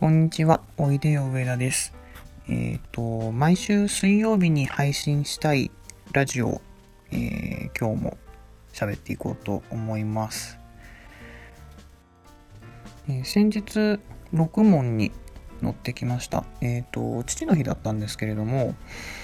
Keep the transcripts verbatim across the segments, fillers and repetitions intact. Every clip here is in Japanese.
こんにちは、おいでよ上田です。えっ、と、毎週水曜日に配信したいラジオを、えー、今日も喋っていこうと思います。えー、先日、ろく問に乗ってきました。えっ、と、父の日だったんですけれども、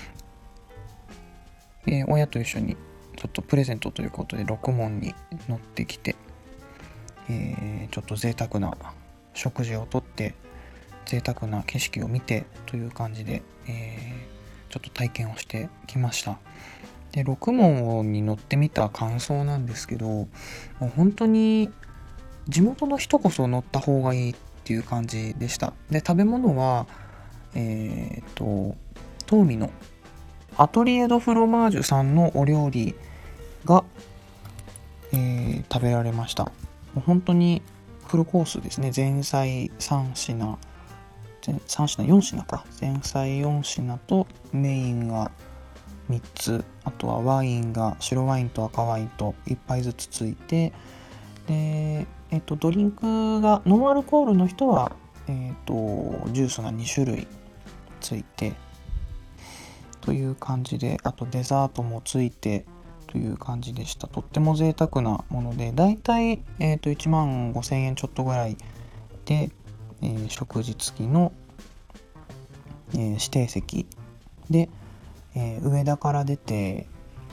えー、親と一緒にちょっとプレゼントということでろく問に乗ってきて、えー、ちょっと贅沢な食事をとって贅沢な景色を見てという感じで、えー、ちょっと体験をしてきました。で、ろく問に乗ってみた感想なんですけど、もう本当に地元の人こそ乗った方がいいっていう感じでした。で、食べ物はえっ、と東美のアトリエドフロマージュさんのお料理が、えー、食べられました。もう本当にフルコースですね。前菜さん品さん品よん品か、前菜よん品とメインがみっつ、あとはワインが白ワインと赤ワインといっぱいずつついて、で、えっと、ドリンクがノンアルコールの人は、えっと、ジュースがに種類ついてという感じで、あとデザートもついてという感じでした。とっても贅沢なもので、だいたい、えっと、いちまんごせんえんちょっとぐらいで、えー、食事付きの、えー、指定席で、えー、上田から出て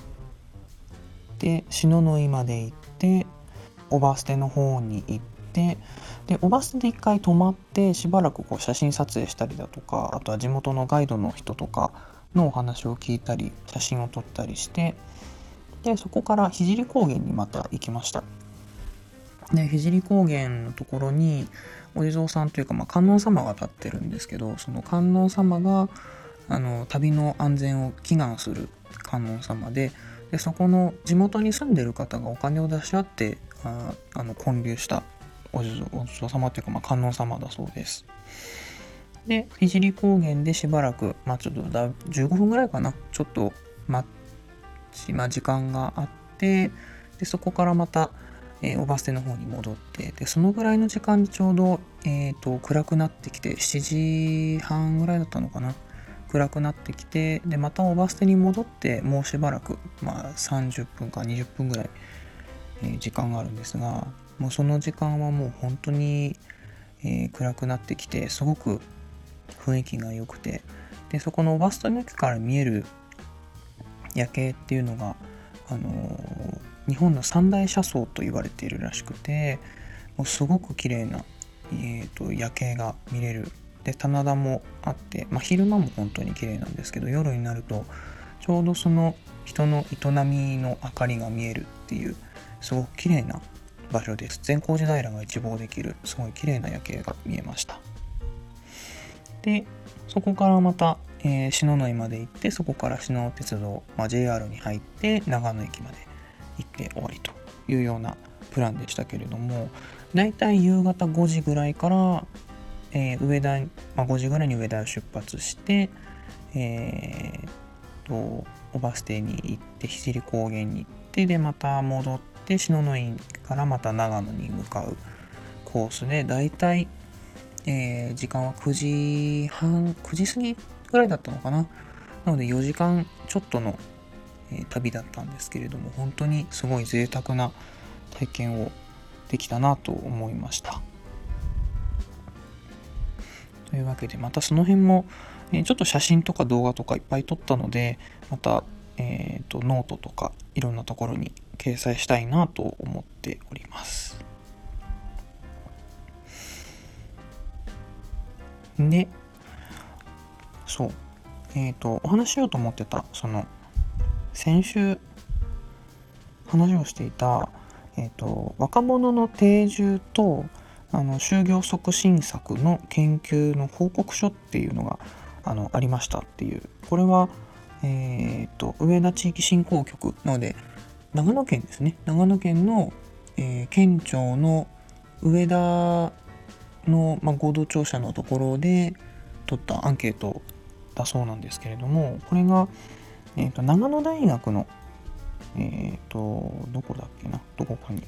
で篠ノ井まで行っておば捨ての方に行ってでおば捨てで一回泊まってしばらくこう写真撮影したりだとか、あとは地元のガイドの人とかのお話を聞いたり写真を撮ったりして、でそこから聖高原にまた行きました。で聖高原のところにお地蔵さんというか、まあ、観音様が立ってるんですけど、その観音様があの旅の安全を祈願する観音様 で, でそこの地元に住んでる方がお金を出し合ってああの建立したお地蔵、お地蔵様というか、まあ、観音様だそうです。で聖高原でしばらく、まあ、ちょっとだじゅうごふんぐらいかな、ちょっと待ち、まあ、時間があって、でそこからまたえー、おば捨ての方に戻って、でそのぐらいの時間でちょうど、えー、と暗くなってきてしちじはんぐらいだったのかな、暗くなってきて、でまたおば捨てに戻ってもうしばらく、まあ、さんじゅっぷんかにじゅっぷんぐらい、えー、時間があるんですが、もうその時間はもう本当に、えー、暗くなってきてすごく雰囲気が良くて、でそこのおば捨ての駅から見える夜景っていうのが、あのー日本の三大車窓と言われているらしくて、もうすごく綺麗な、えー、と夜景が見れる。で棚田もあって、まあ、昼間も本当に綺麗なんですけど、夜になるとちょうどその人の営みの明かりが見えるっていうすごく綺麗な場所です。善光寺平が一望できるすごい綺麗な夜景が見えました。でそこからまた、えー、篠ノ井まで行って、そこから篠ノ鉄道、まあ、ジェイアール に入って長野駅まで行って終わりというようなプランでしたけれども、だいたい夕方ごじぐらいから、えー、上田、まあ、ごじぐらいに上田を出発して、えー、とおば捨てに行って聖高原に行って、でまた戻って篠ノ井からまた長野に向かうコースで、だいたい、えー、時間はくじはんくじ過ぎぐらいだったのかな。なのでよじかんちょっとの旅だったんですけれども、本当にすごい贅沢な体験をできたなと思いました。というわけで、またその辺も、えー、ちょっと写真とか動画とかいっぱい撮ったので、また、えーと、ノートとかいろんなところに掲載したいなと思っております。で、そうえっ、ー、とお話ししようと思ってた、その先週話をしていた、えーと、若者の定住とあの就業促進策の研究の報告書っていうのが あのありましたっていう、これは、えーと、上田地域振興局なので長野県ですね、長野県の、えー、県庁の上田の、まあ、合同庁舎のところで取ったアンケートだそうなんですけれども、これが、えーと、長野大学のえっ、ー、とどこだっけなどこかに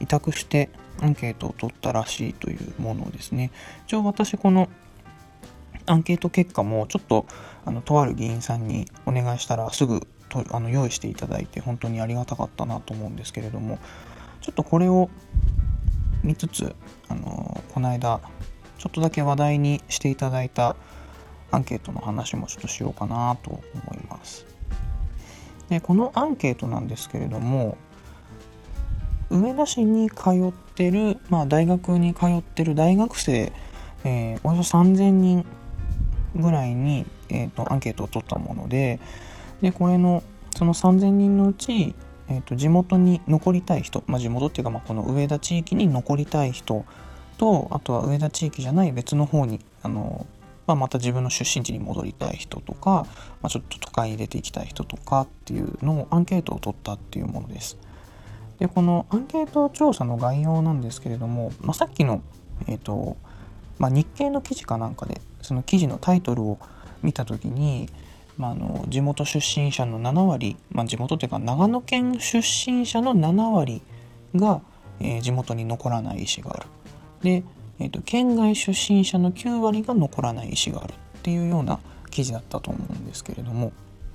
委託してアンケートを取ったらしいというものですね。一応私このアンケート結果もちょっとあのとある議員さんにお願いしたらすぐとあの用意していただいて本当にありがたかったなと思うんですけれども、ちょっとこれを見つつあのこの間ちょっとだけ話題にしていただいたアンケートの話もちょっとしようかなと思います。でこのアンケートなんですけれども、上田市に通ってる、まあ、大学に通ってる大学生、えー、およそさんぜんにんぐらいに、えーと、アンケートを取ったもので、でこれのそのさんぜんにんのうち、えーと、地元に残りたい人、まあ、地元っていうか、まあ、この上田地域に残りたい人と、あとは上田地域じゃない別の方にあの、まあ、また自分の出身地に戻りたい人とか、まあ、ちょっと都会に出ていきたい人とかっていうのをアンケートを取ったっていうものです。でこのアンケート調査の概要なんですけれども、まあ、さっきの、えーとまあ、日経の記事かなんかでその記事のタイトルを見たときに、まあ、あの地元出身者のななわり、まあ、地元というか長野県出身者のななわりが、えー、地元に残らない意思がある。で、えーと、県外出身者のきゅうわりが残らない意思があるっていうような記事だったと思うんですけれども、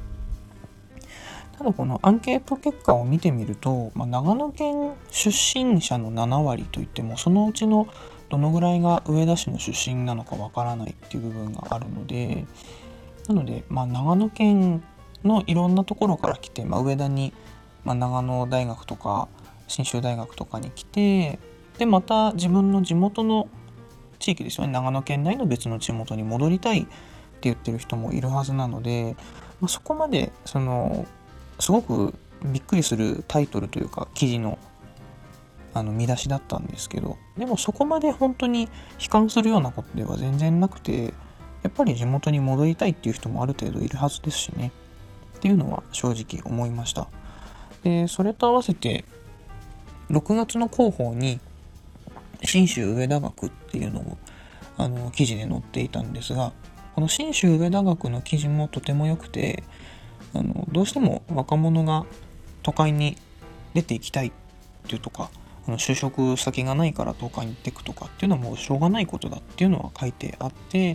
ただこのアンケート結果を見てみると、まあ、長野県出身者のななわりといってもそのうちのどのぐらいが上田市の出身なのかわからないっていう部分があるので、なので、まあ、長野県のいろんなところから来て、まあ、上田に、まあ、長野大学とか信州大学とかに来て、でまた自分の地元の地域ですよね、長野県内の別の地元に戻りたいって言ってる人もいるはずなので、まあ、そこまでそのすごくびっくりするタイトルというか記事のあの見出しだったんですけど、でもそこまで本当に悲観するようなことでは全然なくて、やっぱり地元に戻りたいっていう人もある程度いるはずですしねっていうのは正直思いました。でそれと合わせてろくがつの広報に信州上田学っていうのをあの記事で載っていたんですが、この信州上田学の記事もとても良くて、あのどうしても若者が都会に出ていきたいっていうとか、あの就職先がないから都会に行っていくとかっていうのはもうしょうがないことだっていうのは書いてあって、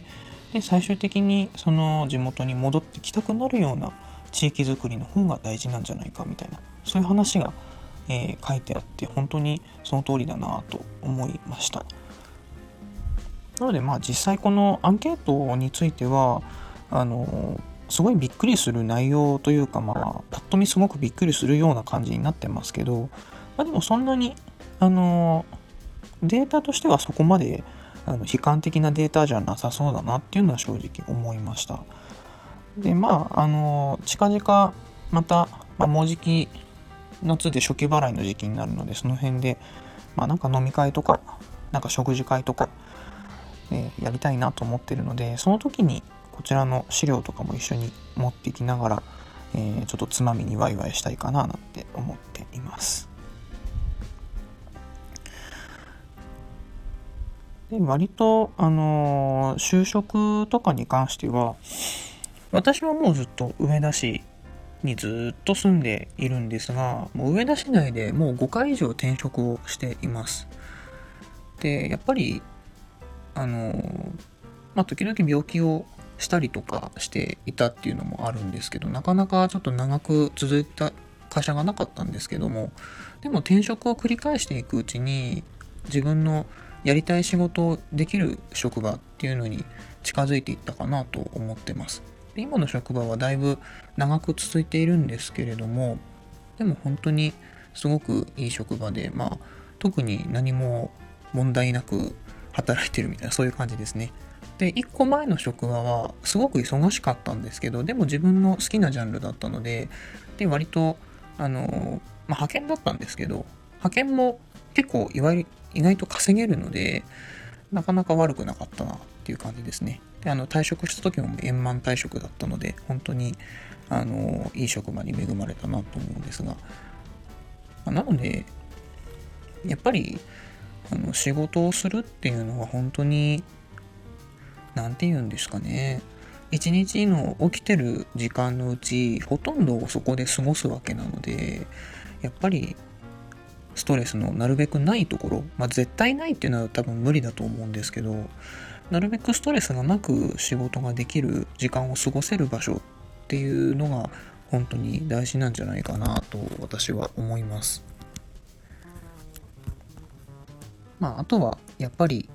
で最終的にその地元に戻ってきたくなるような地域づくりの方が大事なんじゃないかみたいな、そういう話が、えー、書いてあって、本当にその通りだなと思いました。なのでまあ実際このアンケートについてはあのすごいびっくりする内容というか、まあパッと見すごくびっくりするような感じになってますけど、まあ、でもそんなにあのデータとしてはそこまであの悲観的なデータじゃなさそうだなっていうのは正直思いました。でまああの近々また、まあ、もうじき夏で初期払いの時期になるので、その辺でまあなんか飲み会とかなんか食事会とか、えー、やりたいなと思ってるので、その時にこちらの資料とかも一緒に持っていきながら、えー、ちょっとつまみにワイワイしたいかななんて思っています。で割と、あのー、就職とかに関しては私はもうずっと上田市にずっと住んでいるんですが、もう上田市内でもうごかい以上転職をしています。でやっぱりあのー、まあ時々病気をしたりとかしていたっていうのもあるんですけど、なかなかちょっと長く続いた会社がなかったんですけども、でも転職を繰り返していくうちに自分のやりたい仕事をできる職場っていうのに近づいていったかなと思ってます。で今の職場はだいぶ長く続いているんですけれども、でも本当にすごくいい職場で、まあ特に何も問題なく働いてるみたいな、そういう感じですね。でいっこまえの職場はすごく忙しかったんですけど、でも自分の好きなジャンルだったので、で割とあの、まあ、派遣だったんですけど、派遣も結構いわゆる意外と稼げるので、なかなか悪くなかったなっていう感じですね。であの退職した時も円満退職だったので、本当にあのいい職場に恵まれたなと思うんですが、なのでやっぱりあの仕事をするっていうのは本当になんて言うんですかね、一日の起きてる時間のうちほとんどをそこで過ごすわけなので、やっぱりストレスのなるべくないところ、まあ、絶対ないっていうのは多分無理だと思うんですけど、なるべくストレスがなく仕事ができる時間を過ごせる場所っていうのが本当に大事なんじゃないかなと私は思います。まあ、あとはやっぱり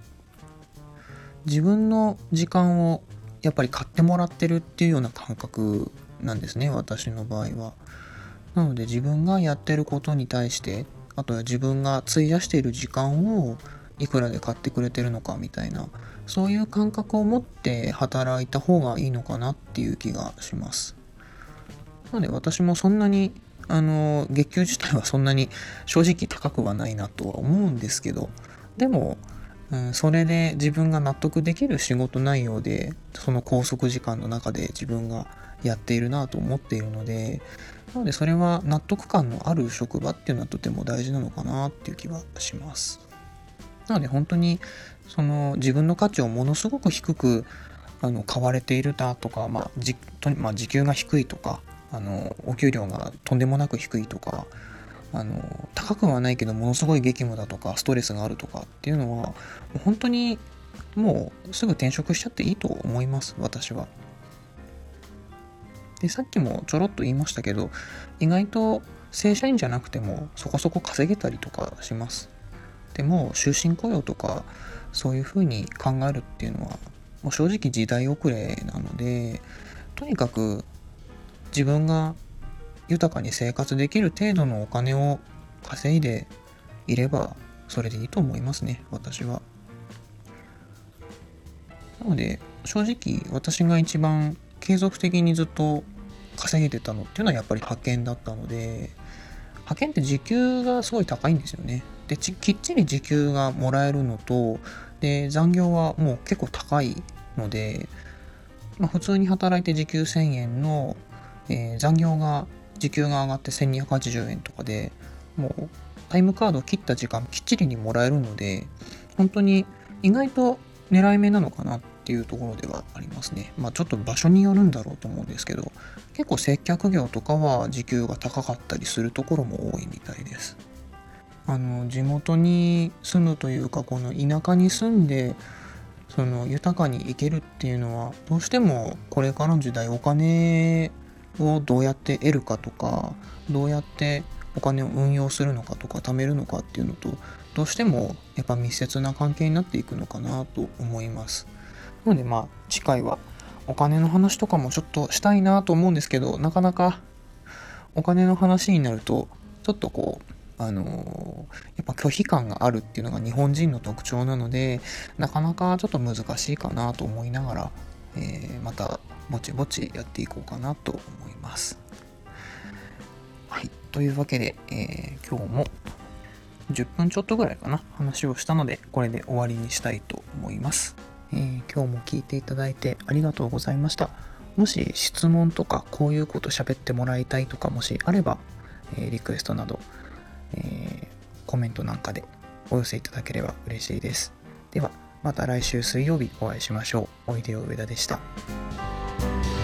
自分の時間をやっぱり買ってもらってるっていうような感覚なんですね、私の場合は。なので自分がやってることに対して、あとは自分が費やしている時間をいくらで買ってくれてるのかみたいな、そういう感覚を持って働いた方がいいのかなっていう気がします。なので私もそんなにあの月給自体はそんなに正直高くはないなとは思うんですけど、でも、うん、それで自分が納得できる仕事内容でその拘束時間の中で自分がやっているなと思っているので、なのでそれは納得感のある職場っていうのはとても大事なのかなっていう気はします。なので本当にその自分の価値をものすごく低くあの買われているだとか、まあじとまあ、時給が低いとか、あのお給料がとんでもなく低いとか、あの高くはないけどものすごい激務だとかストレスがあるとかっていうのは本当にもうすぐ転職しちゃっていいと思います、私は。でさっきもちょろっと言いましたけど、意外と正社員じゃなくてもそこそこ稼げたりとかします。でも終身雇用とかそういうふうに考えるっていうのはもう正直時代遅れなので、とにかく自分が豊かに生活できる程度のお金を稼いでいればそれでいいと思いますね、私は。なので正直私が一番継続的にずっと稼げてたのっていうのはやっぱり派遣だったので、派遣って時給がすごい高いんですよね。できっちり時給がもらえるのと、で残業はもう結構高いので、まあ、普通に働いて時給せんえんの、えー、残業が時給が上がってせんにひゃくはちじゅうえんとかで、もうタイムカードを切った時間きっちりにもらえるので、本当に意外と狙い目なのかなっていうところではありますね。まあちょっと場所によるんだろうと思うんですけど、結構接客業とかは時給が高かったりするところも多いみたいです。あの地元に住むというか、この田舎に住んでその豊かに生きるっていうのはどうしてもこれからの時代お金をどうやって得るかとか、どうやってお金を運用するのかとか貯めるのかっていうのとどうしてもやっぱ密接な関係になっていくのかなと思います。なのでまあ次回はお金の話とかもちょっとしたいなと思うんですけど、なかなかお金の話になるとちょっとこうあのー、やっぱ拒否感があるっていうのが日本人の特徴なので、なかなかちょっと難しいかなと思いながら、えー、またぼちぼちやっていこうかなと思います。はい、というわけで、えー、今日もじゅっぷんちょっとぐらいかな話をしたので、これで終わりにしたいと思います。えー、今日も聞いていただいてありがとうございました。もし質問とかこういうこと喋ってもらいたいとかもしあれば、えー、リクエストなどえー、コメントなんかでお寄せいただければ嬉しいです。ではまた来週水曜日お会いしましょう。おいでよ上田でした。